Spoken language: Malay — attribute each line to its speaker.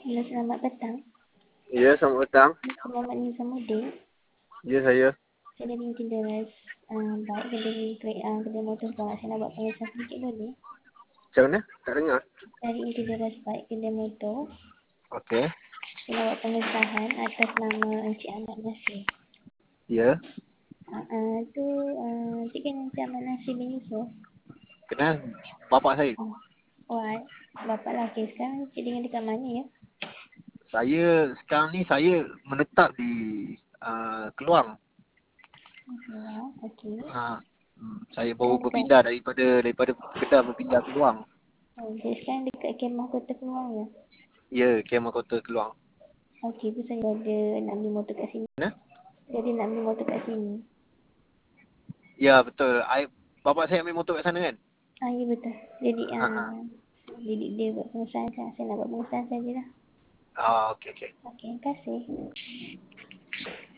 Speaker 1: Halo, selamat petang.
Speaker 2: Ya, selamat petang.
Speaker 1: Muhammad Nizamuddin.
Speaker 2: Ya, saya.
Speaker 1: Saya dari Intideras baik kedai motor Pak. Saya nak buat pengesahan sedikit boleh?
Speaker 2: Macam mana? Tak dengar.
Speaker 1: Dari Intideras baik kedai motor.
Speaker 2: Okey.
Speaker 1: Saya nak buat pengesahan atas nama Encik Ahmad Nasir.
Speaker 2: Ya.
Speaker 1: Encik kan Encik Ahmad Nasir bin Yusof.
Speaker 2: Kenal bapak saya.
Speaker 1: Bapak lah. Okay, sekarang Encik dengan dekat mana ya?
Speaker 2: Saya sekarang ni saya menetap di Keluang.
Speaker 1: Okey.
Speaker 2: Saya baru
Speaker 1: Sekarang dekat
Speaker 2: berpindah daripada Kedah berpindah Keluang.
Speaker 1: sekarang dekat kemah Kota Keluang ya?
Speaker 2: Ya, Kemah Kota Keluang.
Speaker 1: Okey, tu saya ada nak beli motor kat sini.
Speaker 2: Mana?
Speaker 1: Jadi nak beli motor kat sini.
Speaker 2: Ya, betul. Bapak saya ambil motor kat sana kan?
Speaker 1: Ya betul. Jadi
Speaker 2: Ha ha.
Speaker 1: jadi dia buat pengesahan kan. Saya nak buat pengesahan saja lah.
Speaker 2: Okey okey.
Speaker 1: Okey, terima kasih.